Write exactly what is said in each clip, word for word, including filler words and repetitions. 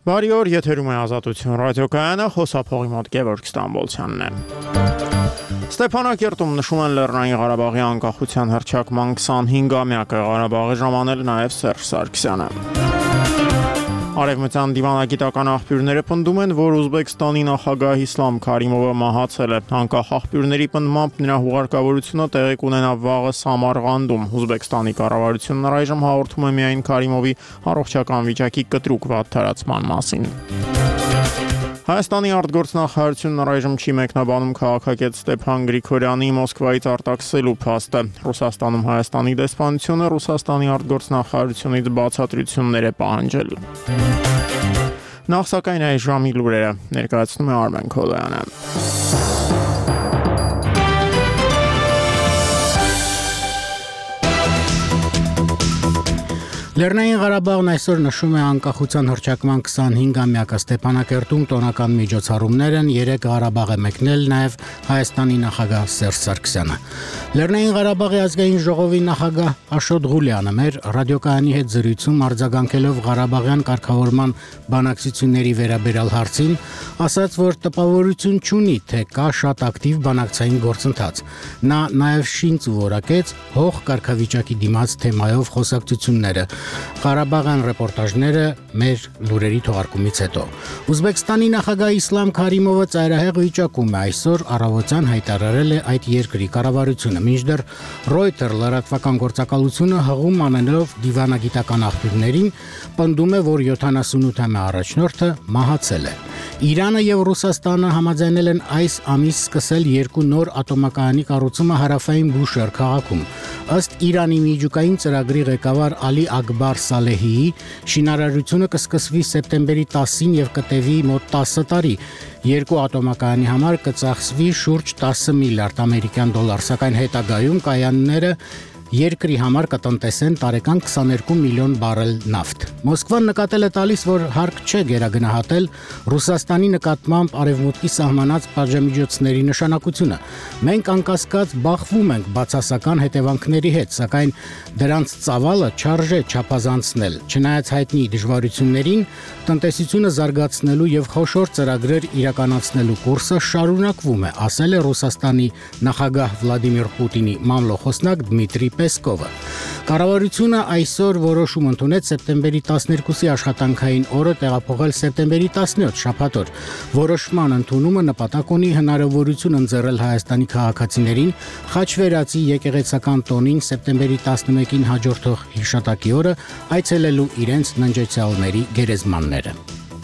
Բարի օր, եթերում է Ազատություն ռադիոկայանը, խոսափողի մոտ Գևորգ Ստամբոլցյանն է։ Ստեփանակերտում նշում են Լեռնային Ղարաբաղի անկախության հռչակման քսանհինգամյակը, Ղարաբաղի ժամանել նաև Սերժ Սարգսյանը։ Արևմտյան դիվանագիտական աղբյուրները պնդում են, որ Ուզբեկստանի նախագահ Իսլամ Քարիմովը մահացել է։ Անկախ աղբյուրների պնդմամբ նրա հուղարկավորությունը տեղի կունենա վաղը Սամարղանդում։ Ուզբեկստանի կառավարությունն առայժմ հաղորդում է միայն Քարիմովի առողջական վիճակի կտրուկ վատթարացման մասին։ Հայաստանի արտգործնախարարությունն առայժմ չի մեկնաբանում քաղաքագետ Ստեփան Գրիգորյանի Մոսկվայից արտաքսելու փաստը։ Ռուսաստանում Հայաստանի դեսպանությունը Ռուսաստանի արտգործնախարարությունից բացատրություններ է պահանջել։ Նախ սակայն այս ժամի լուրերը ներկայացնում է Արմեն Քոլոյանը։ Լեռնային Ղարաբաղն այսօր նշում է անկախության հռչակման քսանհինգամյակը։ Ստեփանակերտում տոնական միջոցառումներ են, երեք Ղարաբաղ է մեկնել նաև Հայաստանի նախագահ Սերժ Սարգսյանը։ Լեռնային Ղարաբաղի ազգային ժողովի նախագահ Աշոտ Ղուլյանը մեր ռադիոկայանի հետ զրույցում արձագանքելով Ղարաբաղյան կարգավորման բանակցությունների վերաբերյալ հարցին, ասաց, որ տպավորություն չունի, թե կա շատ ակտիվ բանակցային գործընթաց։ Նա նաև շինծ որակեց հող կարգավիճակի դիմաց թեմայով խոսակցությունները։ Ղարաբաղյան ռեպորտաժները մեր լուրերի թողարկումից հետո։ Ուզբեկստանի նախագահ Իսլամ Քարիմովը ծայրահեղ վիճակում է, այսօր առավոտյան հայտարարել է այդ երկրի կառավարությունը, մինչդեռ Reuters լրատվական գործակալությունը հղում անելով դիվանագիտական աղբյուրներին պնդում է, որ յոթանասունութամյա առաջնորդը մահացել է։ Իրանը եւ Ռուսաստանը համաձայնել են այս ամիս սկսել երկու նոր ատոմակայանի կառուցումը հարավային Բուշեր քաղաքում։ Ըստ Իրանի միջուկային ծրագրի ղեկավար Ալի Ակբար Սալեհիի, շինարարությունը կսկսվի սեպտեմբերի տասին եւ կտևի մոտ տասը տարի։ Երկու ատոմակայանի համար կծախսվի շուրջ տասը միլիարդ ամերիկյան դոլար, սակայն հետագայում կայանները երկրի համար կտնտեսեն տարեկան քսաներկու միլիոն բարել նավթ։ Մոսկվան նկատել է տալիս, որ հարկ չէ գերագնահատել Ռուսաստանի նկատմամբ արևմուտքի սահմանած պատժամիջոցների նշանակությունը։ Մենք անկասկած բախվում ենք բացասական հետևանքների հետ, սակայն դրանց ծավալը չարժե չափազանցնել։ Չնայած հայտնի դժվարություններին, տնտեսությունը զարգացնելու եւ խոշոր ծրագրեր իրականացնելու կուրսը շարունակվում է, ասել է Ռուսաստանի նախագահ Վլադիմիր Պուտինի մամլոխոսնակ Դմիտրի Պեսկովը։ Կառավարությունը այսօր որոշում ընդունեց սեպտեմբերի տասներկուսի աշխատանքային օրը տեղափոխել սեպտեմբերի տասնյոթ շաբաթ օր։ Որոշման ընդունումը նպատակ ունի հնարավորություն ընձեռել Հայաստանի քաղաքացիներին խաչվերածի եկեղեցական տոնին սեպտեմբերի տասնմեկին հաջորդող հիշատակի օրը այցելելու իրենց ննջեցյալների գերեզմանները։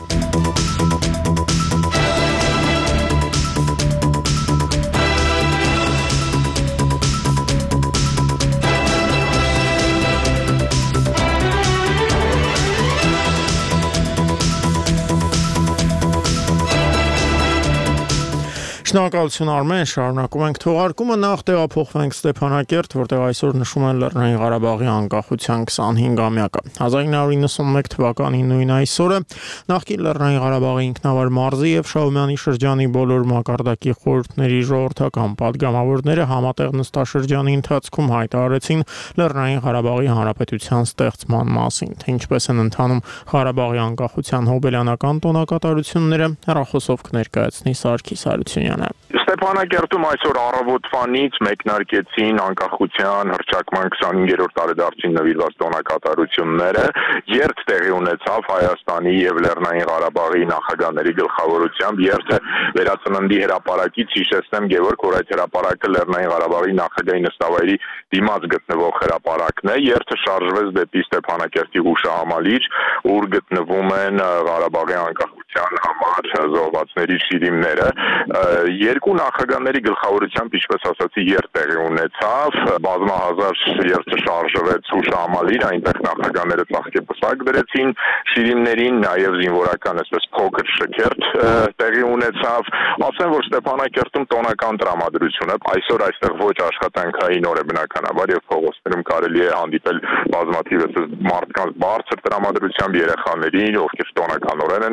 Շնորհակալություն Արմեն, շարունակում ենք թողարկումը, նախ տեղափոխվենք Ստեփանակերտ, որտեղ այսօր նշում են Լեռնային Ղարաբաղի անկախության քսանհինգամյակը։ հազար ինը հարյուր նվաթ թվականի նույն այսօրը նախկին Լեռնային Ղարաբաղի ինքնավար մարզի եւ Շահումյանի շրջանի բոլոր մակարդակի խորհուրդների ժողովրդական падգամավորները համատեղ նստաշրջանի ընթացքում հայտարարեցին Լեռնային Ղարաբաղի հանրապետության ստեղծման մասին, թե ինչպես են ընթանում Ղարաբաղի անկախության հոբելյանական տոնակատարությունները, հեռախոսով կներկայացնի Սարգիս Հարությունյանը։ Ստեփանակերտում այսօր առավոտվանից մեկնարկեցին անկախության հռչակման քսանհինգերորդ տարեդարձին նվիրված տոնակատարությունները, երթ տեղի ունեցավ Հայաստանի եւ Լեռնային Ղարաբաղի նախագահների գլխավորությամբ, երթը վերածննդի հրապարակից, հիշեցնեմ Գևորգ, որ այդ հրապարակը Լեռնային Ղարաբաղի նախագահի նստավայրի դիմաց գտնվող հրապարակն է, երթը շարժվեց դեպի Ստեփանակերտի հուշահամալիր, ուր գտնվում են Ղարաբաղի անկախության համար զոհվածների շիրիմները։ Երկու նախագահների գլխավորությամբ, ինչպես ասացի, երթ տեղի ունեցավ, բազմահազար երթը շարժվեց հուշահամալիր, այնտեղ նախագահները ծաղկեպսակ դրեցին շիրիմներին, նաև զինվորական այսպես փոքր շքերթ տեղի ունեցավ։ Ասեմ, որ Ստեփանակերտում տոնական տրամադրություն է, այսօր այստեղ ոչ աշխատանքային օր է բնականաբար եւ փողոցներում կարելի է հանդիպել բազմաթիվ մարդկանց բարձր տրամադրությամբ երեխաների, ովքեր տոնականորեն են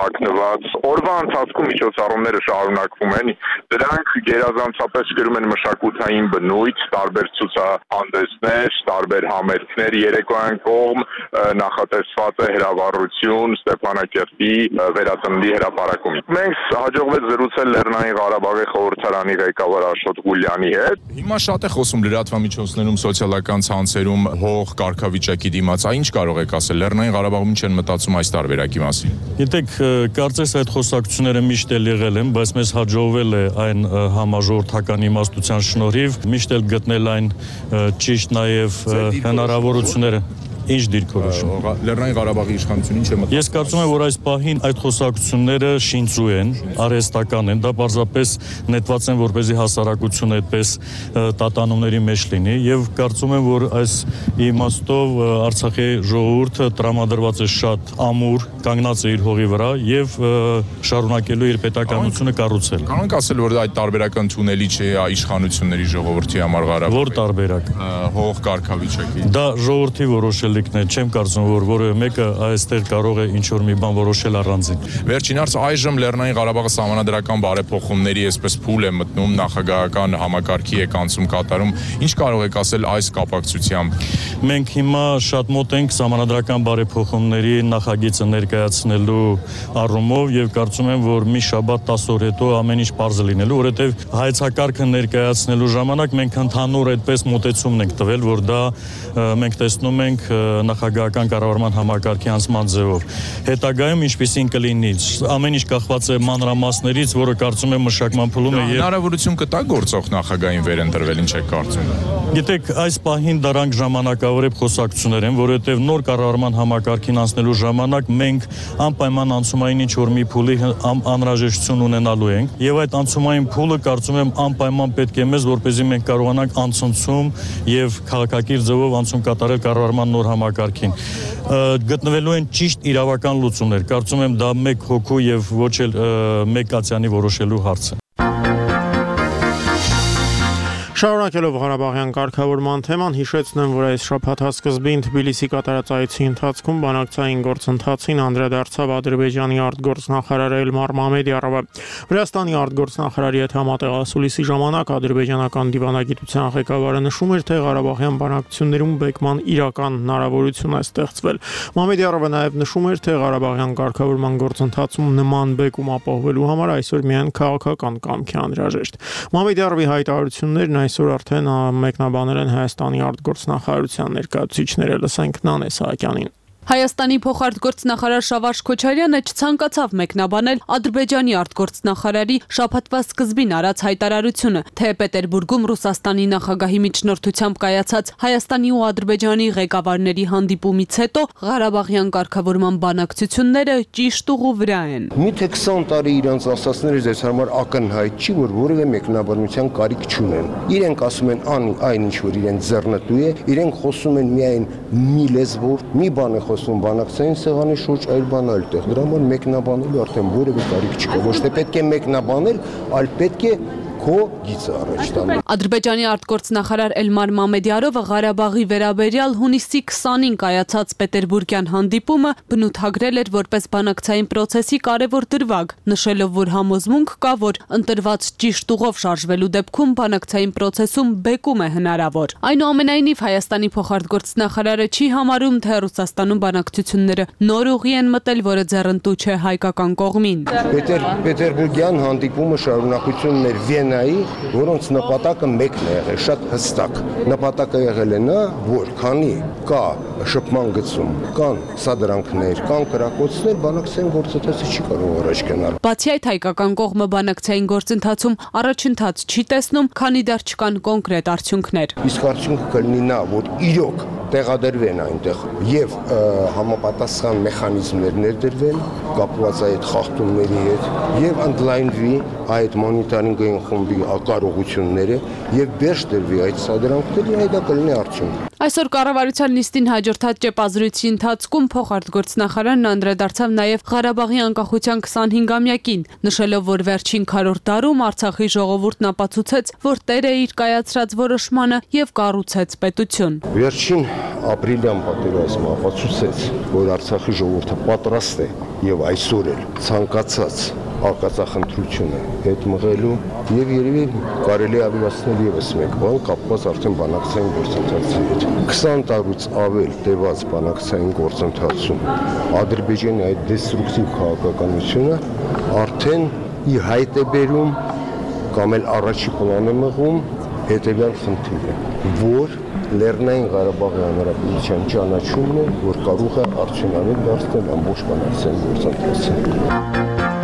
թաքնված։ Օրվա ընթացքում միջոցառումները շարունակվում են։ Դրանք գերազանցապես կրում են մշակութային բնույթ, տարբեր ցուցահանդեսներ, տարբեր համերգներ, երեկոյան կողմ նախատեսված է հրավառություն Ստեփանակերտի վերածննդի հրապարակում։ Մենք հաջողվեց զրուցել Լեռնային Ղարաբաղի խորհրդարանի ղեկավար Աշոտ Ղուլյանի հետ։ Հիմա շատ է խոսում լրատվամիջոցներում, սոցիալական ցանցերում հող կարգավիճակի դիմաց, ինչ կարող եք ասել, Լեռնային Ղարաբաղում ինչ են մտածում այս տարբերակի մասին։ Գիտեք, կարծես այդ խոսակցությունները միշտ էլ եղել են, բայց մեզ հաջողվել է այն համաժողովրդական իմաստության շնորհիվ միշտ էլ գտնել այն ճիշտ նաև հնարավորությունները։ Ինչ դիրքորոշում։ Լեռնային Ղարաբաղի իշխանությունը ինչ է մտածում։ Ես կարծում եմ, որ այս պահին այդ խոսակցությունները շինծու են, արհեստական են, դա պարզապես նետված են, որպեսզի հասարակությունը այդպես տատանումների մեջ լինի, եւ կարծում եմ, որ այս իմաստով Արցախի ժողովուրդը տրամադրված է շատ ամուր, կանգնած է իր հողի վրա եւ շարունակելու իր պետականությունը կառուցել։ Կարող ենք ասել, որ այդ տարբերակը ընդունելի չէ իշխանությունների ժողովրդի համար Ղարաբաղում։ Որ տարբերակ։ Հող կարգավիճակի։ Դա ժողովրդի որոշել Չեմ կարծում, որ որևէ մեկը այստեղ կարող է ինչ-որ մի բան որոշել առանձին։ Վերջին հարց, այժմ Լեռնային Ղարաբաղը սահմանադրական բարեփոխումների այսպես փուլ է մտնում, նախագահական համակարգի է կանցում կատարում։ Ինչ կարող եք ասել այս կապակցությամբ։ Մենք հիմա շատ մոտ ենք սահմանադրական բարեփոխումների նախագիծը ներկայացնելու առումով եւ կարծում եմ, որ մի շաբաթ տասը օր հետո ամեն ինչ պարզ է լինելու, որովհետեւ հայեցակարգը ներկայացնելու ժամանակ մենք ընդհանուր այդպես մոտեցումն ենք տվել, որ դա մենք տեսնում ենք նախագահական կառավարման համակարգի անցման ձևով։ Հետագայում ինչպեսին կլինի, ամեն ինչ կախված է մանրամասներից, որը կարծում եմ մշակման փուլում է եւ հնարավորություն կտա գործող նախագահային վերընտրվել, ինչ եք կարծում։ Գիտեք, այս պահին դրանք ժամանակավորե խոսակցություններ են, որովհետեւ նոր կառավարման համակարգին անցնելու ժամանակ մենք անպայման անցումային ինչ-որ մի փուլի անհրաժեշտություն ունենալու ենք եւ այդ անցումային փուլը կարծում եմ անպայման պետք է մեզ, որպեսզի մենք կարողանանք անցնցում եւ քաղաքակիրթ ձևով անցում կատարել կառավարման նոր համակարգին։ Գտնվելու են ճիշտ իրավական լուծումներ։ Կարծում եմ դա մեկ հոգու եւ ոչ էլ մեկ կացյանի որոշելու հարց է։ Շարունակելով Ղարաբաղյան կարգավորման թեման, հիշեցնեմ, որ այս շաբաթա սկզբին Թբիլիսի կատարած այցի ընթացքում բանակցային գործընթացին անդրադարձավ Ադրբեջանի արտգործնախարար Էլմար Մամեդյարովը։ Վրաստանի արտգործնախարարի հետ համատեղ ասուլիսի ժամանակ ադրբեջանական դիվանագիտության ղեկավարը նշում էր, թե Ղարաբաղյան բանակցություններում բեկման իրական հնարավորություն է ստեղծվել։ Մամեդյարովը նաև նշում էր, թե Ղարաբաղյան կարգավորման գործընթացում նման բեկում ապահովելու համար այսօր միայն քաղաքական կամք է անհրաժեշտ։ Մամեդյարովի հայտարարություններն այսօր արդեն մեկնաբանել են Հայաստանի արտգործնախարարության ներկայացուցիչները, լսենք Նանե Սահակյանին։ Հայաստանի փոխարտգործնախարար Շավարժ Քոչարյանը չցանկացավ մեկնաբանել Ադրբեջանի արտգործնախարարի շաբաթվա սկզբին արած հայտարարությունը, թե Պետերբուրգում Ռուսաստանի նախագահի միջնորդությամբ կայացած Հայաստանի ու Ադրբեջանի ղեկավարների հանդիպումից հետո Ղարաբաղյան կարգավորման բանակցությունները ճիշտ ուղու վրա են։ Միթե քսան տարի իրանց ասածները ձեզ համար ակնհայտ չի, որ որևէ մեկնաբանության կարիք չունեն։ Իրենք ասում են այն ինչ որ իրենց ձեռնտու է, իրենք խոսում են միայն մի լեզվով, մի բան է խոսում բանակցային սեղանի շուրջ, այլ բան այլ տեղ։ Դրա համար մեկնաբանելու արդեն որևէ կարիք չկա։ Ոչ թե պետք է մեկնաբանել, այլ պետք է քո գիծը առաջ տանել։ Ադրբեջանի արտգործնախարար Էլմար Մամեդյարովը Ղարաբաղի վերաբերյալ հունիսի քսանին կայացած Պետերբուրգյան հանդիպումը բնութագրել էր որպես բանակցային process-ի կարևոր դրվագ, նշելով, որ համոզմունք կա, որ ընտրված ճիշտ ուղով շարժվելու դեպքում բանակցային process-ում բեկում է հնարավոր։ Այնուամենայնիվ Հայաստանի փոխարտգործնախարարը չի համարում, թե Ռուսաստանում բանակցությունները նոր ուղի են մտել, որը ձեռնտու չէ հայկական կողմին։ Պետերբուրգյան հանդիպումը շարունակությունն էր Վիեննայի, որոնց նպատակը մեկն է եղել, շատ հստակ։ Նպատակը եղել է նա, որ քանի կա շփման գծում, կան սադրանքներ, կան կրակոցներ, բանակցային գործընթացը չի կարող առաջ գնալ։ Բացի այդ, հայկական կողմը բանակցային գործընթացում առաջընթաց չի տեսնում, քանի դեռ չկան կոնկրետ արդյունքներ։ Իսկ արդյունքը կլինի նա, որ իրոք տեղադրվեն այնտեղ եւ համապատասխան մեխանիզմներ ներդրվեն կապված այդ խախտումների հետ եւ ընդլայնվի այդ մոնիտորինգային խմբի կարողությունները եւ վերջ դրվի այդ սադրանքների, այդ դա կլինի արդյունք։ Այսօր կառավարության նիստին հաջորդած ճեպազրույցի ընթացքում փոխարտգործնախարարն անդրադարձավ նաև Ղարաբաղի անկախության քսանհինգամյակին, նշելով, որ վերջին քառորդ դարում Արցախի ժողովուրդն ապացուցեց, որ տեր է իր կայացրած որոշմանը եւ կառուցեց պետություն։ Վերջին ապրիլյան պատերազմը ապացուցեց, որ Արցախի ժողովուրդը պատրաստ է եւ այսօր էլ ցանկացած արկածախնդրությունը հետ մղելու եւ երևի կարելի ավելացնել եւս մեկ բան կապված արդեն բանակցային գործընթացի հետ։ քսան տարուց ավել տևած բանակցային գործընթացում Ադրբեջանի այդ դեստրուկտիվ քաղաքականությունը արդեն ի հայտ է բերում կամ էլ առաջի պլան է մղում հետեւյալ խնդիրը, որ Լեռնային Ղարաբաղի Հանրապետության ճանաչումն է, որ կարող է արդյունավետ դարձնել ամբողջ բանակցային գործընթացը։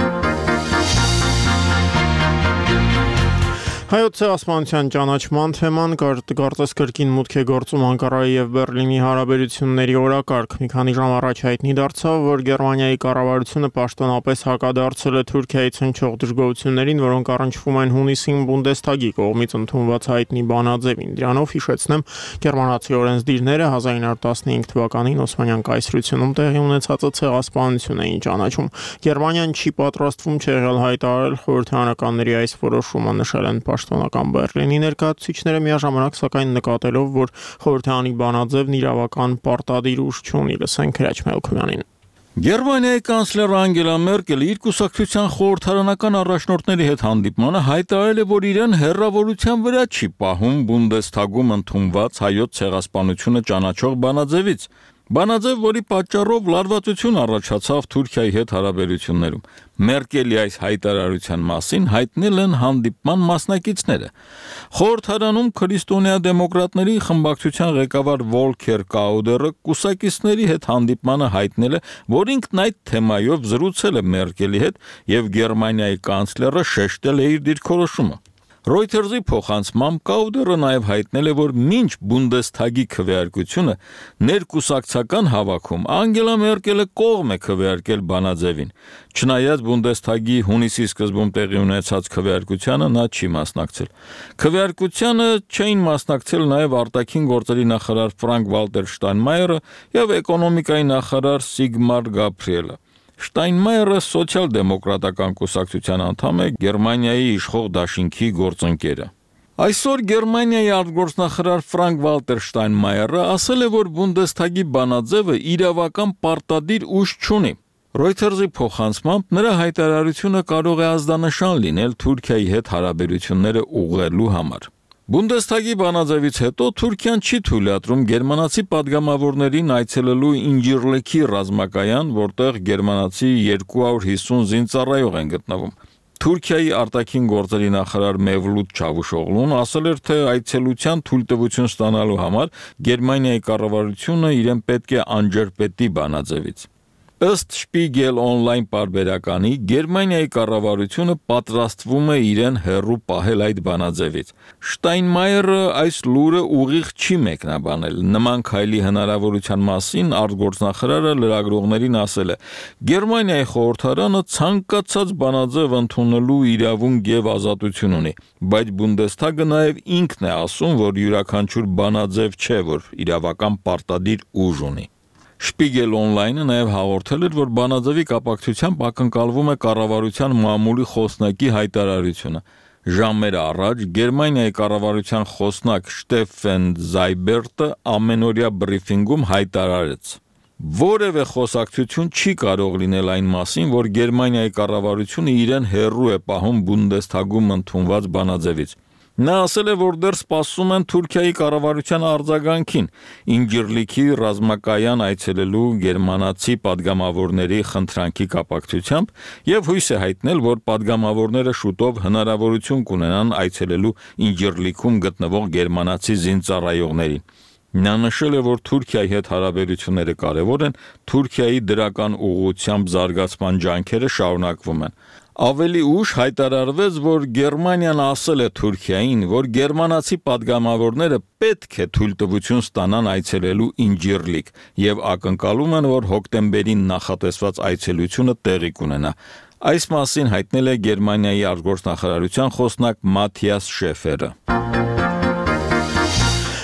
Հայոց ցեղասպանության ճանաչման թեման կարծես կրկին մուտք է գործում Անկարայի եւ Բեռլինի հարաբերությունների օրակարգ։ Մի քանի ժամ առաջ հայտնի դարձավ, որ Գերմանիայի կառավարությունը պաշտոնապես հակադարձել է Թուրքիայից հնչող դժգոհություններին, որոնք առնչվում են հունիսին Բունդեսթագի կողմից ընդունված հայտնի բանաձևին։ Դրանով հիշեցնեմ, գերմանացի օրենսդիրները հազար ինը հարյուր տասնհինգ թվականին Օսմանյան կայսրությունում տեղի ունեցած ցեղասպանություն էին ճանաչում։ Գերմանիան չի պատրաստվում չեղյալ հայտարարել խորհրդարանականների այս որոշումը, նշել են Պաշտոնական Բեռլինի ներկայացուցիչները միաժամանակ սակայն նկատելով, որ խորհրդարանի բանաձևն իրավական պարտադիր ուժ չունի, լսենք Հրաչ Մելքոյանին։ Գերմանիայի կանցլեր Անգելա Մերկելը իր կուսակցության խորհրդարանական առաջնորդների հետ հանդիպմանը հայտարարել է, որ իրեն հեռավորության վրա չի պահում Բունդեսթագում ընդունված հայոց ցեղասպանությունը ճանաչող բանաձևից։ Բանաձև, որի պատճառով լարվածություն առաջացավ Թուրքիայի հետ հարաբերություններում։ Մերկելի այս հայտարարության մասին հայտնել են հանդիպման մասնակիցները։ Խորհրդարանում քրիստոնյա դեմոկրատների խմբակցության ղեկավար Վոլքեր Կաուդերը կուսակիցների հետ հանդիպմանը հայտնել է, որ ինքն այդ թեմայով զրուցել է Մերկելի հետ եւ Գերմանիայի կանցլերը շեշտել է իր դիրքորոշումը։ Reuters-ի փոխանցմամբ Կաուդերը նաև հայտնել է, որ մինչ Բունդեսթագի քվեարկությունը ներկուսակցական հավաքում Անգելա Մերկելը կողմ է քվեարկել բանաձևին։ Չնայած Բունդեսթագի հունիսի սկզբում տեղի ունեցած քվեարկությանը նա չի մասնակցել։ Քվեարկությանը չէին մասնակցել նաև արտաքին գործերի նախարար Ֆրանկ Վալտեր Շտայնմայերը եւ էկոնոմիկայի նախարար Սիգմար Գաբրիելը։ Շտայնմայերը սոցիալ-դեմոկրատական կուսակցության անդամ է, Գերմանիայի իշխող դաշինքի գործընկերը։ Այսօր Գերմանիայի արտգործնախարար Ֆրանկ Վալտեր Շտայնմայերը ասել է, որ Բունդեսթագի բանաձևը իրավական պարտադիր ուժ չունի։ Reuters-ի փոխանցմամբ նրա հայտարարությունը կարող է ազդանշան լինել Թուրքիայի հետ հարաբերությունները ուղղելու համար։ Բունդեսթագի բանաձևից հետո Թուրքիան չի թույլատրում գերմանացի падգամավորներին այցելելու Ինջիրլիքի ռազմակայան, որտեղ գերմանացի երկու հարյուր հիսուն զինծառայող են գտնվում։ Թուրքիայի արտաքին գործերի նախարար Մևլութ Չավուշօղլուն ասել էր, թե այցելության թույլտվություն ստանալու համար Գերմանիայի կառավարությունը իրեն պետք է անջրպետի բանաձևից։ Ըստ Spiegel Online պարբերականի Գերմանիայի կառավարությունը պատրաստվում է իրեն հեռու պահել այդ բանաձևից։ Շտայնմայերը այս լուրը ուղիղ չի մեկնաբանել։ Նման քայլի հնարավորության մասին արտգործնախարարը լրագրողներին ասել է. Գերմանիայի խորհրդարանը ցանկացած բանաձև ընդունելու իրավունք եւ ազատություն ունի, բայց Բունդեսթագը նաեւ ինքն է ասում, որ յուրաքանչյուր բանաձև չէ, որ իրավական պարտադիր ուժ ունի։ Spiegel Online-ը նաև հաղորդել էր, որ բանաձևի կապակցությամբ ակնկալվում է կառավարության մամուլի խոսնակի հայտարարությունը։ Ժամեր առաջ Գերմանիայի կառավարության խոսնակ Շտեֆեն Զայբերտը ամենօրյա բրիֆինգում հայտարարեց. Որևէ խոսակցություն չի կարող լինել այն մասին, որ Գերմանիայի կառավարությունը իրեն հեռու է պահում Բունդեսթագում ընդունված բանաձևից։ Նա ասել է, որ դեռ սպասում են Թուրքիայի կառավարության արձագանքին Ինջիրլիքի ռազմակայան այցելելու գերմանացի падգամավորների խնդրանքի կապակցությամբ եւ հույս է հայտնել, որ падգամավորները շուտով հնարավորություն կունենան այցելելու Ինջիրլիքում գտնվող գերմանացի զինծառայողներին։ Նա նշել է, որ Թուրքիայի հետ հարաբերությունները կարևոր են, Թուրքիայի դրական ուղղությամբ զարգացման ջանքերը շարունակվում են։ Ավելի ուշ հայտարարվեց, որ Գերմանիան ասել է Թուրքիային, որ գերմանացի падգամավորները պետք է թույլտվություն ստանան այցելելու Ինջիրլիք եւ ակնկալում են, որ հոկտեմբերին նախատեսված այցելությունը տեղի կունենա։ Այս մասին հայտնել է Գերմանիայի արտգործնախարարության խոսնակ Մաթիաս Շեֆերը։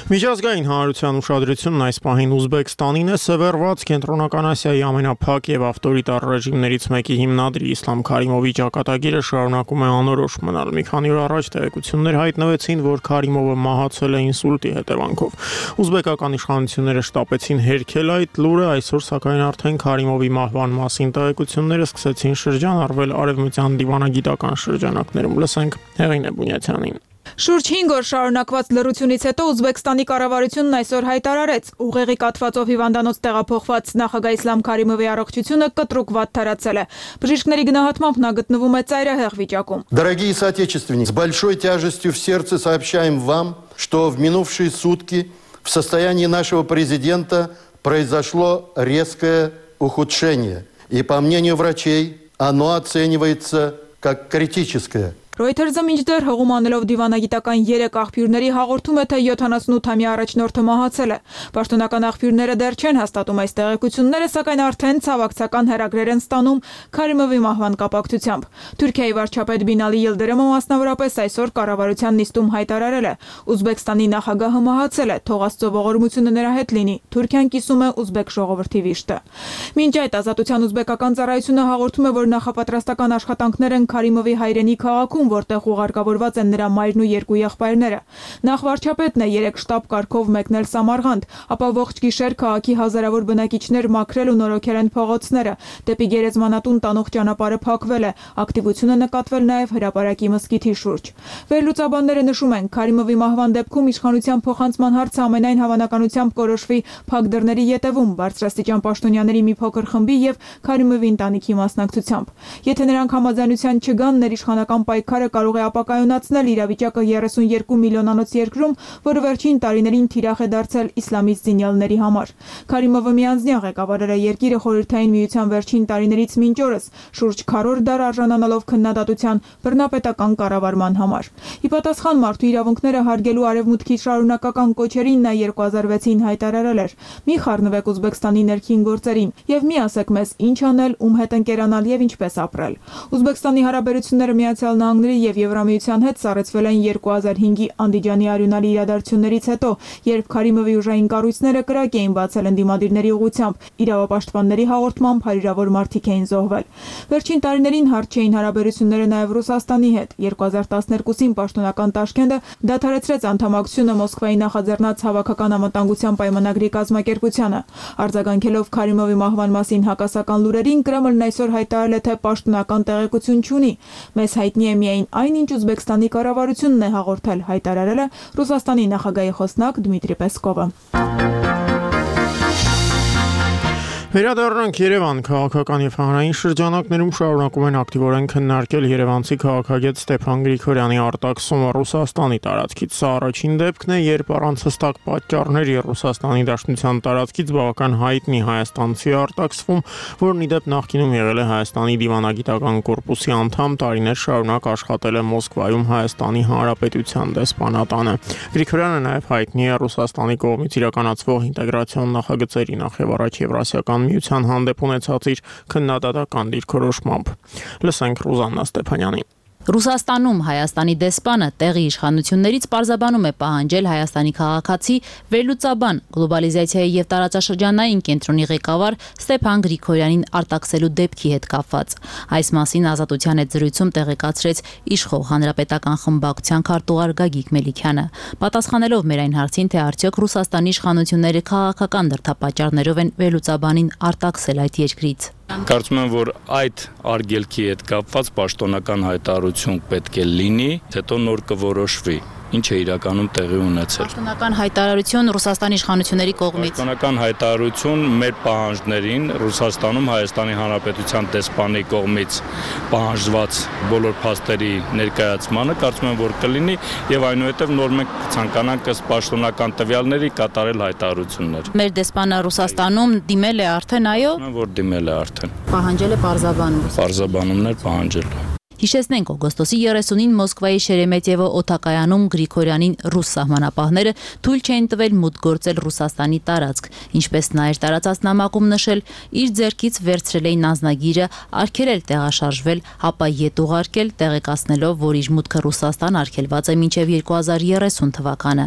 Միջազգային հանրության ուշադրությունն այս պահին Ուզբեկստանին է սևեռված Կենտրոնական Ասիայի ամենափակ եւ ավտորիտար ռեժիմներից մեկի հիմնադրի Իսլամ Քարիմովի ճակատագիրը շարունակում է անորոշ մնալ։ Մի քանի օր առաջ տեղեկություններ հայտնվեցին, որ Քարիմովը մահացել է ինսուլտի հետևանքով։ Ուզբեկական իշխանությունները շտապեցին հերքել այդ լուրը, այսօր սակայն արդեն Քարիմովի մահվան մասին տեղեկությունները սկսեցին շրջանառվել արևմտյան դիվանագիտական շրջանակներում։ Լսենք Հեղինե Բունյացյանին։ Շուրջ հինգ օր շարունակված լռությունից հետո Ուզբեկստանի կառավարությունն այսօր հայտարարեց, ուղեղի կաթվածով հիվանդանոց տեղափոխված նախագահ Իսլամ Քարիմովի առողջությունը կտրուկ վատ թարացել է։ Բժիշկների գնահատմամբ նա գտնվում է ծայրահեղ վիճակում։ Дорогие соотечественники, с большой тяжестью в сердце сообщаем вам, что в минувшие сутки в состоянии нашего президента произошло резкое ухудшение. И по мнению врачей, оно оценивается как критическое. Reuters-ը մինչդեռ հողում անելով դիվանագիտական երեք աղբյուրների հաղորդում է, թե յոթանասունութամյա առաջնորդը մահացել է։ Պաշտոնական աղբյուրները դեռ չեն հաստատում այս տեղեկությունները, սակայն արդեն ցավակցական հերագրեր են ստանում Քարիմովի մահվան կապակցությամբ։ Թուրքիայի վարչապետ Բինալի Յիլդիրիմը մասնավորապես այսօր կառավարության նիստում հայտարարել է. Ուզբեկստանի նախագահը մահացել է, թող Աստծո ողորմությունը նրա հետ լինի։ Թուրքիան կիսում է ուզբեկ ժողովրդի վիշտը։ Մինչ այդ ազատության ուզբեկական ծառայությունը հաղորդում է, որ նախապատրաստական աշխատանքներ են Քարիմովի հայրենի քաղաքում, որտեղ ուղարկավորված են նրա մայրն ու երկու եղբայրները։ Նախ վարչապետն է երեք շտաբ կարգով մեկնել Սամարղանդ, ապա ողջ գիշեր քաղաքի հազարավոր բնակիչներ մաքրել ու նորոգել են փողոցները։ Դեպի Գերեզմանատուն տանող ճանապարհը փակվել է, ակտիվություն է նկատվել նաև հրապարակի մզկիթի շուրջ։ Վերլուծաբանները նշում են, Քարիմովի մահվան դեպքում իշխանության փոխանցման հարցը ամենայն հավանականությամբ կորոշվի փակ դռների ետևում բարձրաստիճան պաշտոնյաների մի փոքր խմբի եւ Քարիմովի ընտանիքի մասնակցությամբ։ Եթե նրանք համաձայնության չգան, ներիշխանական պայքարը կարող է ապակայունացնել իրավիճակը երեսունյոթ միլիոնանոց երկրում, որը վերջին տարիներին թիրախ է դարձել իսլամից զինյալների համար։ Քարիմովը միանձնյա ղեկավարել է երկիրը խորհրդային միության վերջին տարիներից մինչ օրս, շուրջ քառորդ դար արժանանալով քննադատության բռնապետական կառավարման համար։ Ի պատասխան մարդու իրավունքները հարգելու արևմուտքի շարունակական կոչերին նա երկու հազար վեցին հայտարարել էր. «Մի խառնվեք Ուզբեկստանի ներքին գործերին եւ մի ասեք մեզ ինչ անել, ում հետ ընկերանալ եւ ինչպես ապրել»։ Ուզբեկստանի հարաբերությունները Միացյալ Նահանգների եւ Եվրամիության հետ սառեցվել են երկու հազար հինգի Անդիջանի արյունալի իրադարձություններից հետո, երբ Քարիմովի ուժային կառույցները կրակ էին բացել ընդդիմադիրների ուղղությամբ, իրավապաշտպանների հաղորդմամբ հարյուրավոր մարդիկ էին զոհվել։ Վերջին տարիներին հարթ չէին հարաբերությունները նաև Ռուսաստանի հետ։ երկու հազար տասներկուսին պաշտոնական Տաշկենտը դադարեցրեց անդամակցությունը Մոսկվայի նախաձեռնած հավաքական անվտանգության պայմանագրի կազմակերպությանը։ Արձագանքելով Քարիմովի մահվան մասին հակասական լուրերին, Կրեմլն այսօր հայտարարել է, թե պաշտոնական տեղեկություն չունի։ Մեզ հայտնի է միայն այն, ինչ Ուզբեկստանի կառավարությունն է հաղորդել, հայտարարել է Ռուսաստանի նախագահի խոսնակ Դմիտրի Պեսկովը։ Վերադառնանք Երևան, քաղաքական եւ հանրային շրջանակներում շարունակում են ակտիվորեն քննարկել երևանցի քաղաքագետ Ստեփան Գրիգորյանի արտաքսումը Ռուսաստանի տարածքից։ Սա առաջին դեպքն է, երբ առանց հստակ պատճառների Ռուսաստանի Դաշնության տարածքից բավական հայտնի հայաստանցի արտաքսվում, որն ի դեպ նախկինում եղել է Հայաստանի դիվանագիտական կորպուսի անդամ, տարիներ շարունակ աշխատել է Մոսկվայում Հայաստանի Հանրապետության դեսպանատանը։ Գրիգորյանը նաեւ հայտնի է Ռուսաստանի կողմից իրականացվող ինտեգրացիոն նախագծերի, նախ եւ առաջ Եվրասիական միության հանդեպ ունեցած իր քննադատական դիրքորոշմամբ։ Լսենք Ռուզաննա Ստեփանյանին։ Ռուսաստանում Հայաստանի դեսպանը տեղի իշխանություններից պարզաբանում է պահանջել Հայաստանի քաղաքացի վերլուծաբան գլոբալիզացիայի եւ տարածաշրջանային կենտրոնի ղեկավար Ստեփան Գրիգորյանին արտաքսելու դեպքի հետ կապված։ Այս մասին Ազատության հետ զրույցում տեղեկացրեց իշխող հանրապետական խմբակցության քարտուղար Գագիկ Մելիքյանը, պատասխանելով մեր այն հարցին, թե արդյոք Ռուսաստանի իշխանությունները քաղաքական դրդապատճառներով են վերլուծաբանին արտաքսել այդ երկրից։ Կարծում եմ, որ այդ արգելքի հետ կապված պաշտոնական հայտարարություն պետք է լինի, հետո նոր կորոշվի, ինչ է իրականում տեղի ունեցել։ Պաշտոնական հայտարարություն Ռուսաստանի իշխանությունների կողմից։ Պաշտոնական հայտարարություն մեր պահանջներին Ռուսաստանում Հայաստանի Հանրապետության դեսպանի կողմից պահանջված բոլոր փաստերի ներկայացմանը կարծում եմ, որ կլինի եւ այնուհետեւ նոր մենք ցանկանանք ըստ պաշտոնական տվյալների կատարել հայտարարություններ։ Մեր դեսպանը Ռուսաստանում դիմել է արդեն, այո։ Որ դիմել է արդեն։ Պահանջել է պարզաբանում։ Պարզաբանումներ պահանջել։ Հիշեցնենք, օգոստոսի երեսունին Մոսկվայի Շերեմետիևո օդակայանում Գրիգորյանին ռուս սահմանապահները թույլ չէին տվել մուտք գործել Ռուսաստանի տարածք, ինչպես նա իր տարածած նամակում նշել, իր ձեռքից վերցրել էին անձնագիրը, արգելել տեղաշարժվել, ապա ետ ուղարկել, տեղեկացնելով, որ իր մուտքը Ռուսաստան արգելված է մինչև երկու հազար երեսուն թվականը։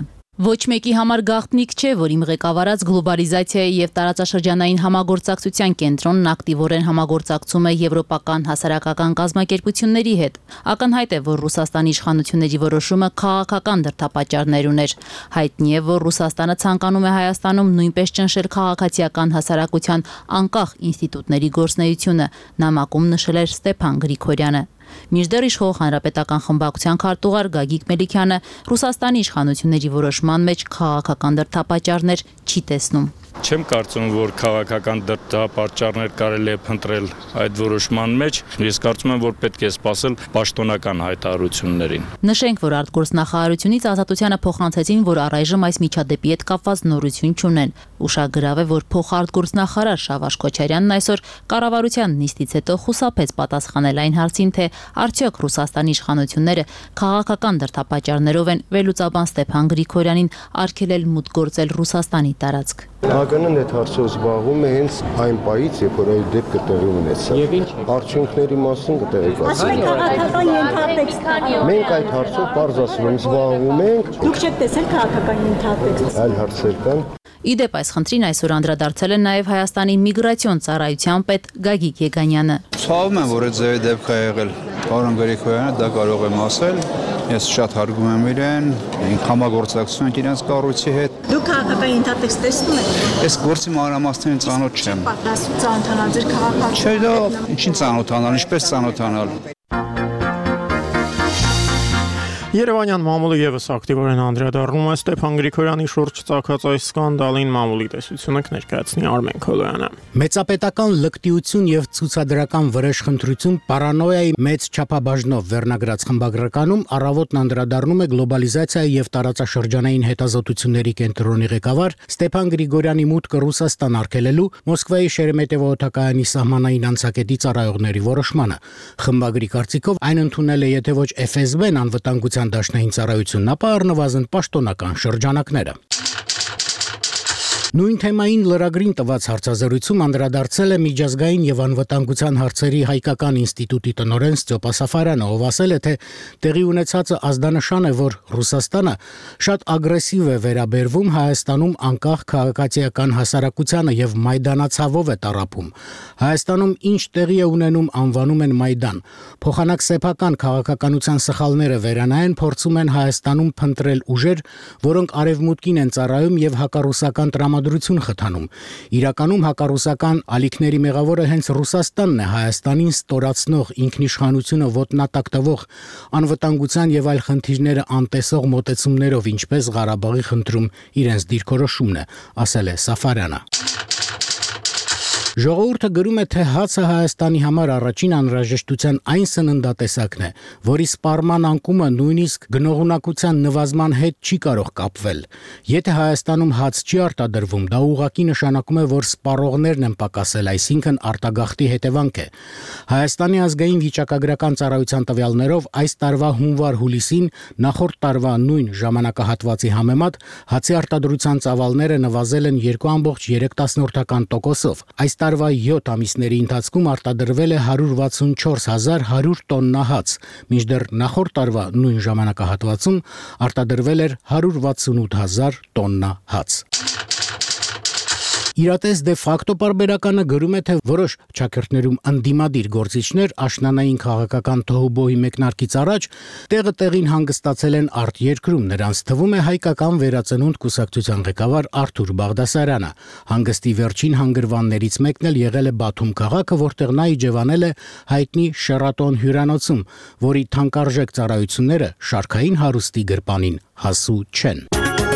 Ոչ մեկի համար գաղտնիք չէ, որ իմ ղեկավարած գլոբալիզացիայի եւ տարածաշրջանային համագործակցության կենտրոնն ակտիվորեն համագործակցում է եվրոպական հասարակական կազմակերպությունների հետ։ Ակնհայտ է, որ Ռուսաստանի իշխանությունների որոշումը քաղաքական դրդապատճառներ ուներ։ Հայտնի է, որ Ռուսաստանը ցանկանում է Հայաստանում նույնպես ճնշել քաղաքացիական հասարակության անկախ ինստիտուտների գործունեությունը, նամակում նշել էր Ստեփան Գրիգորյանը։ Մինչդեռ իշխող հանրապետական խմբակցության քարտուղար Գագիկ Մելիքյանը Ռուսաստանի իշխանությունների որոշման մեջ քաղաքական դրդապատճառներ չի տեսնում։ Չեմ կարծում, որ քաղաքական դրդապատճառներ կարելի է փնտրել այդ որոշման մեջ։ Ես կարծում եմ, որ պետք է սպասել պաշտոնական հայտարարություններին։ Նշենք, որ արտգործնախարարությունից Ազատությանը փոխանցեցին, որ առայժմ այս միջադեպի հետ կապված նորություն չունեն։ Ուշագրավ է, որ փոխարտգործնախարար Շավարժ Քոչարյանն այսօր կառավարության նիստից հետո խուսափեց պատասխանել այն հարցին, թե արդյոք Ռուսաստանի իշխանությունները քաղաքական դրդապատճառներով են վերլուծաբան Ստեփան Գրիգորյանին արգելել մուտք գործել Ռուսաստանի տարածք։ Ակնն այդ հարցով զբաղվում է հենց այն պահից, երբ որ այդ դեպքը տեղի ունեցավ։ Եվ ինչ արդյունքների մասին կտեղեկացնեմ։ Մենք այդ հարցով պարզ ասում եմ զբաղվում ենք։ Դուք չեք տեսել քաղաքական ենթատեքստ։ Այլ հարցեր կան։ Իդեպ այս խնդրին այսօր անդրադարձել է նաև Հայաստանի միգրացիոն ծառայության պետ Գագիկ Եգանյանը։ Ցավում եմ, որ այդ ձևի դեպք է եղել։ Պարոն Գրիգորյանը դա կարող եմ ասել։ Ես շատ հարգում եմ իրեն, մենք համագործակցում ենք իրենց կառույցի հետ։ Դուք քաղաքական ենթատեքստ տեսնում եք։ Այս գործի մանրամասներին ծանոթ չեմ։ Պատրաստություն ծանոթանալ ձեր քաղաքական։ Չէ, դա ինչին ծանոթանալ, ինչպես ծանոթանալ։ Երևանյան մամուլը եւս ակտիվորեն անդրադառնում է Ստեփան Գրիգորյանի շուրջ ծագած այս սկանդալին մամուլի տեսությունը կներկայացնի Արմեն Քոլոյանը։ Մեծապետական լկտիություն եւ ցուցադրական վրեժխնդրություն պարանոյայի մեծ չափաբաժնով վերնագրած խմբագրականում առավոտն անդրադառնում է գլոբալիզացիայի եւ տարածաշրջանային հետազոտությունների կենտրոնի ղեկավար Ստեփան Գրիգորյանի մուտքը Ռուսաստան արգելելու Մոսկվայի Շերեմետևո օդակայանի սահմանային անցակետի ծառայողների որոշմանը։ Խմբագրի կարծիքով այն ընդունել է եթե ոչ Էֆ Էս Բեն անվտանգության Դաշնային ծառայությունն, ապա առնվազն պաշտոնական շրջանակները։ Նույն թեմային լրագրին տված հարցազրույցում անդրադարձել է միջազգային եւ անվտանգության հարցերի հայկական ինստիտուտի տնօրեն Ստյոպա Սաֆարյանը, ով ասել է, թե տեղի ունեցածը ազդանշան է, որ Ռուսաստանը շատ ագրեսիվ է վերաբերվում Հայաստանում անկախ քաղաքացիական հասարակությանը եւ մայդանացավով է տառապում։ Հայաստանում ինչ տեղի է ունենում անվանում են Մայդան։ Փոխանակ սեփական քաղաքականության սխալները վերանայեն, փորձում են Հայաստանում փնտրել ուժեր, որոնք արևմուտքին են ծառայում եւ հակառուսական տրամադրություն խթանում։ Իրականում հակառուսական ալիքների մեղավորը հենց Ռուսաստանն է, Հայաստանին ստորացնող, ինքնիշխանությունը ոտնատակ տվող, անվտանգության եւ այլ խնդիրները անտեսող մոտեցումներով, ինչպես Ղարաբաղի խնդրում իրենց դիրքորոշումն է, ասել է Սաֆարյանը։ Ժողովուրդը գրում է, թե հացը Հայաստանի համար առաջին անհրաժեշտության այն սննդատեսակն է, որի սպառման անկումը նույնիսկ գնողունակության նվազման հետ չի կարող կապվել։ Եթե Հայաստանում հաց չի արտադրվում, դա ուղղակի նշանակում է, որ սպառողներն են պակասել, այսինքն արտագաղթի հետևանք է։ Հայաստանի ազգային վիճակագրական ծառայության տվյալներով այս տարվա հունվար-հուլիսին նախորդ տարվա նույն ժամանակահատվածի համեմատ հացի արտադրության ծավալները նվազել են երկու կoma երեք տոկոսով։ Այս տարվա յոթ ամիսների ընթացքում արտադրվել է հարյուր վաթսունչորս հազար հարյուր տոննա հաց, մինչդեռ նախորդ տարվա նույն ժամանակահատվածում արտադրվել էր հարյուր վաթսունութ հազար տոննա հաց։ Իրատես դե ֆակտո պարբերականը գրում է, թե որոշ ճակերտներում ընդդիմադիր գործիչներ աշնանային քաղաքական թոհուբոհի մեկնարկից առաջ տեղը տեղին հանգստացել են արտերկրում, նրանց թվում է հայկական վերածնունդ կուսակցության ղեկավար Արթուր Բաղդասարյանը։ Հանգստի վերջին հանգրվաններից մեկն էլ եղել է Բաթում քաղաքը, որտեղ նա իջևանել է հայտնի Շերատոն հյուրանոցում, որի թանկարժեք ծառայությունները շարքային հարուստի գրպանին հասու չեն։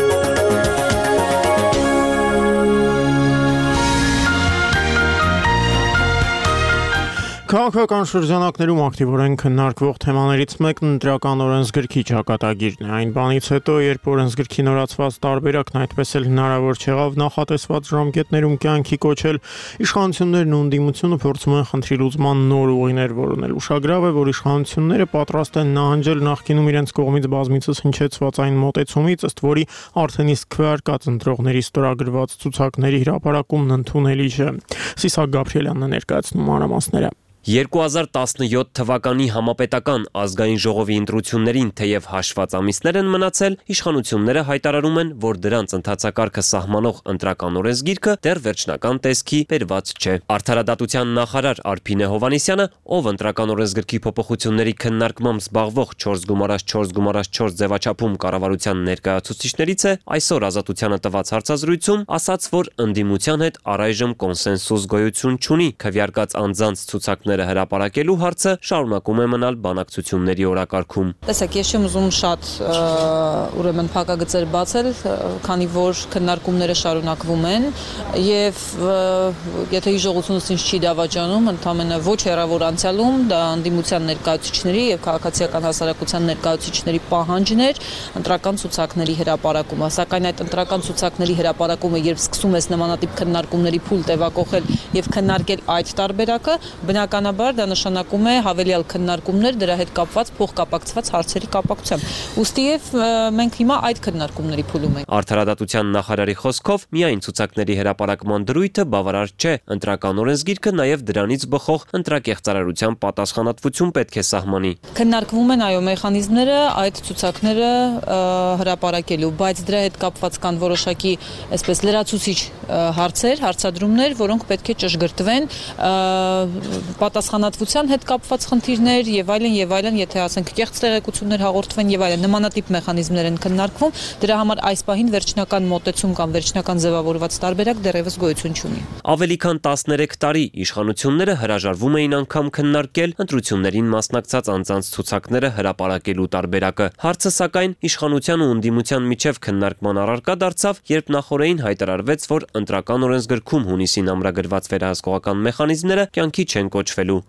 Քաղաքական շրջանակներում ակտիվորեն քննարկվող թեմաներից մեկն ընտրական օրենսգրքի ճակատագիրն է։ Այն բանից հետո, երբ օրենսգրքի նորացված տարբերակն այդպես էլ հնարավոր չեղավ նախատեսված ժամկետներում կյանքի կոչել, իշխանություններն ու ընդդիմությունը փորձում են խնդրի լուծման նոր ուղիներ որոնել։ Ուշագրավ է, որ իշխանությունները պատրաստ են նահանջել նախկինում իրենց կողմից բազմիցս հնչեցված այն մոտեցումից, ըստ որի արդեն իսկ քվեարկած ընտրողների ստորագրված ցուցակների հրապարակումն ընդունելի չէ։ Սիսակ Գաբրիելյանն է ներկայացնում մանրամասները։ երկու հազար տասնյոթ թվականի համապետական ազգային ժողովի ընտրություններին թեև հաշված ամիսներ են մնացել, իշխանությունները հայտարարում են, որ դրանց ընթացակարգը սահմանող ընտրական օրենսգիրքը դեռ վերջնական տեսքի բերված չէ։ Արդարադատության նախարար Արփինե Հովհաննիսյանը, ով ընտրական օրենսգրքի փոփոխությունների քննարկմամբ զբաղվող չորս գումարած չորս գումարած չորս ձևաչափում կառավարության ներկայացուցիչներից է, այսօր Ազատությանը տված հարցազրույցում ասաց, որ ընդդիմության հետ առայժմ կոնսենսուս գոյություն չունի, քվեարկած անձանց ցուցակները հրապարակելու հարցը շարունակում է մնալ բանակցությունների օրակարգում։ Տեսեք, ես չեմ ուզում շատ ուրեմն փակագծեր բացել, քանի որ քննարկումները շարունակվում են եւ եթե իշխողությունս ինձ չի դավաճանում, ընդամենը ոչ հեռավոր անցյալում դա ընդդիմության ներկայացուցիչների եւ քաղաքացիական հասարակության ներկայացուցիչների պահանջն էր ընտրական ցուցակների հրապարակումը, սակայն այդ ընտրական ցուցակների հրապարակումը երբ սկսում ես նմանատիպ քննարկումների փուլ տևակոխել եւ քննարկել այդ տարբերակը, բնականաբար դա նշանակում է հավելյալ քննարկումներ դրա հետ կապված փոխկապակցված հարցերի կապակցությամբ։ Ուստի եւ մենք հիմա այդ քննարկումների փուլում ենք։ Արդարադատության նախարարի խոսքով միայն ցուցակների հրապարակման դրույթը բավարար չէ, ընտրական օրենսգիրքը նաեւ դրանից բխող ընտրակեղծարարության պատասխանատվություն պետք է սահմանի։ Քննարկվում են այո մեխանիզմները այդ ցուցակները հրապարակելու, բայց դրա հետ կապված կան որոշակի այսպես լրացուցիչ հարցեր, հարցադրումներ, որոնք պետք է ճշգրտվեն, պատասխանատվության հետ կապված խնդիրներ եւ այլն եւ այլն, եթե ասենք կեղծ տեղեկություններ հաղորդվեն եւ այլն, նմանատիպ մեխանիզմներ են քննարկվում, դրա համար այս պահին վերջնական մոտեցում կամ վերջնական ձևավորված տարբերակ դեռևս գոյություն չունի։ Ավելի քան տասներեք տարի իշխանությունները հրաժարվում էին անգամ քննարկել ընտրություններին մասնակցած անձանց ցուցակները հրապարակելու տարբերակը։ Հարցը սակայն իշխանության ու ընդդիմության միջև քննարկման առարկա դարձավ, երբ նախորդին հայտարարվեց, որ ընտրական օրենսգրքում հունիսին ամրագրված վերահսկողական մեխանիզմները կյանքի չեն կոչվելու։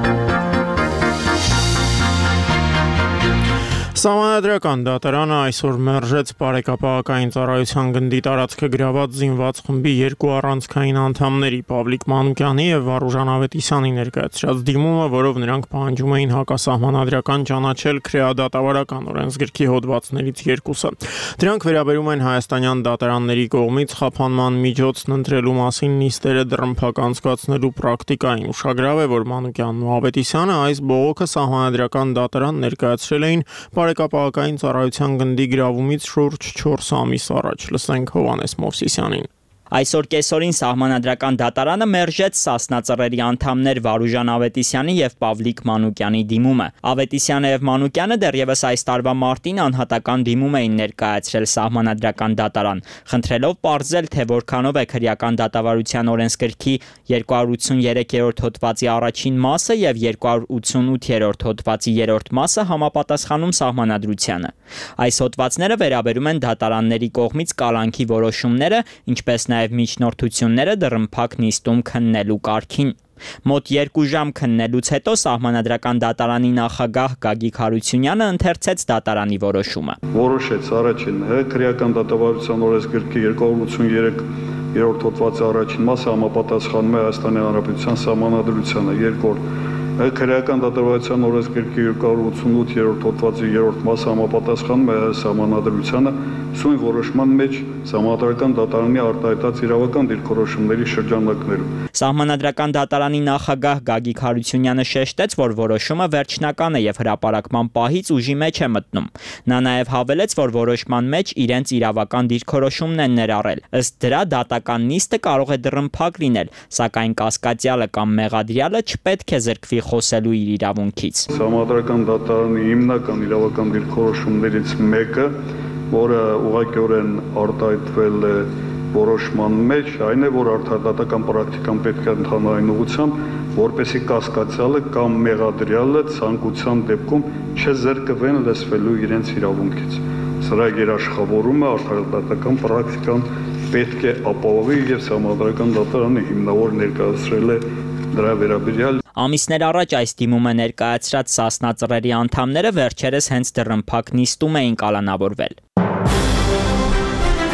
Սահմանադրական դատարանը այսօր մերժեց բարեկապահական ծառայության գնդի տարածքը գրաված զինված խմբի երկու առանցքային անդամների Պավլիկ Մանուկյանի եւ Վարուժան Ավետիսյանի ներկայացրած դիմումը, որով նրանք պահանջում էին հակասահմանադրական ճանաչել քրեադատավարական օրենսգրքի հոդվածներից երկուսը։ Դրանք վերաբերում են հայաստանյան դատարանների կողմից խափանման միջոցն ընտրելու մասին նիստերը դռնփակ անցկացնելու պրակտիկային։ Ուշագրավ է, որ Մանուկյանն ու Ավետիսյանը այս բողոքը սահմանադրական դատարան ներկայացրել էին Բարեկապահական ծառայության գնդի գրավումից շուրջ չորս ամիս առաջ։ Լսենք Հովհաննես Մովսիսյանին։ Այսօր կեսօրին սահմանադրական դատարանը մերժեց Սասնա ծռերի անդամներ Վարուժան Ավետիսյանի եւ Պավլիկ Մանուկյանի դիմումը։ Ավետիսյանը եւ Մանուկյանը դեռևս այս տարվա մարտին անհատական դիմում էին ներկայացրել սահմանադրական դատարան, խնդրելով պարզել, թե որքանով է քրեական դատավարության օրենսգրքի երկու հարյուր ութսուներեքերորդ հոդվածի առաջին մասը եւ երկու հարյուր ութսունութերորդ հոդվածի երրորդ մասը համապատասխանում սահմանադրությանը։ Այս հոդվածները վերաբերում են դատարանների կողմից կալանքի որոշումները, ինչպես նաև միջնորդությունները դռնփակ նիստում քննելու կարգին։ Մոտ երկու ժամ քննելուց հետո սահմանադրական դատարանի նախագահ Գագիկ Հարությունյանը ընթերցեց դատարանի որոշումը։ Որոշեց առաջին հ քրեական դատավարության օրենսգրքի երկու հարյուր ութսուներեքերորդ հոդվածի առաջին մասը համապատասխանում է Հայաստանի Հանրապետության սահմանադրությանը, երկրորդ քրեական դատավարության օրենսգրքի երկու հարյուր ութսունութերորդ հոդվածի երրորդ մասը համապատասխանում է սահմանադրությանը, սույն որոշման մեջ սահմանադրական դատարանի արտահայտած իրավական դիրքորոշումների շրջանակներում։ Սահմանադրական դատարանի նախագահ Գագիկ Հարությունյանը շեշտեց, որ որոշումը վերջնական է եւ հրապարակման պահից ուժի մեջ է մտնում։ Նա նաեւ հավելեց, որ որոշման մեջ իրենց իրավական դիրքորոշումն են ներառել։ Ըստ դրա դատական նիստը կարող է դռնփակ լինել, սակայն կասկածյալը կամ մեղադրյալը չպետք է զրկվի խոսելու իր իրավունքից։ Սահմանադրական դատարանի հիմնական իրավական դիրքորոշումներից մեկը, որը ուղղակիորեն արտահայտվել է որոշման մեջ, այն է, որ արդարադատական պրակտիկան պետք է ընթանա այն ուղղությամբ, որպեսզի կասկածյալը կամ մեղադրյալը ցանկության դեպքում չզրկվեն լսվելու իրենց իրավունքից։ Սրա երաշխավորումը արդարադատական պրակտիկան պետք է ապահովի եւ սահմանադրական դատարանը հիմնավոր ներկայացրել է դրա վերաբերյալ։ Ամիսներ առաջ այս դիմումը ներկայացրած Սասնա ծռերի անդամները վերջերս հենց դռնփակ նիստում էին կալանավորվել։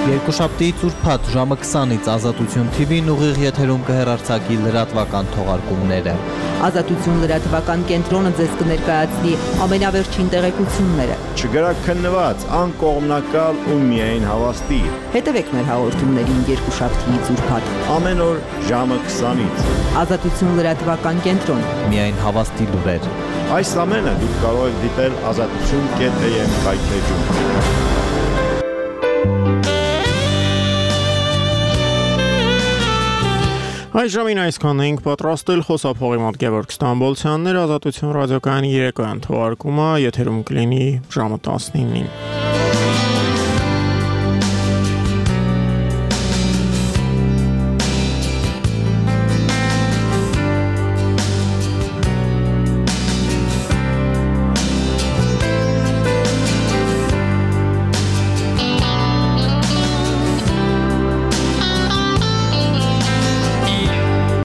Երկուշաբթիից ուրբաթ ժամը քսանից Ազատություն թի վին ուղիղ եթերում կհեռարձակի լրատվական թողարկումները։ Ազատություն լրատվական կենտրոնը ձեզ կներկայացնի ամենավերջին տեղեկությունները։ Չգրակ քննված, անկողմնակալ ու միայն հավաստի։ Հետևեք մեր հաղորդումներին երկուշաբթիից ուրբաթ ամեն օր ժամը քսանից։ Ազատություն լրատվական կենտրոն։ Միայն հավաստի լուրեր։ Այս ամենը դուք կարող եք դիտել ազատություն կետ am կայքեջում։ Այս ժամին այսքան էինք պատրաստել խոսափողի մոտ Գևորգ Ստամբոլցյաններ, Ազատություն ռադիոկայանի երեկոյան թողարկումը եթերում կլինի ժամը տասնինին։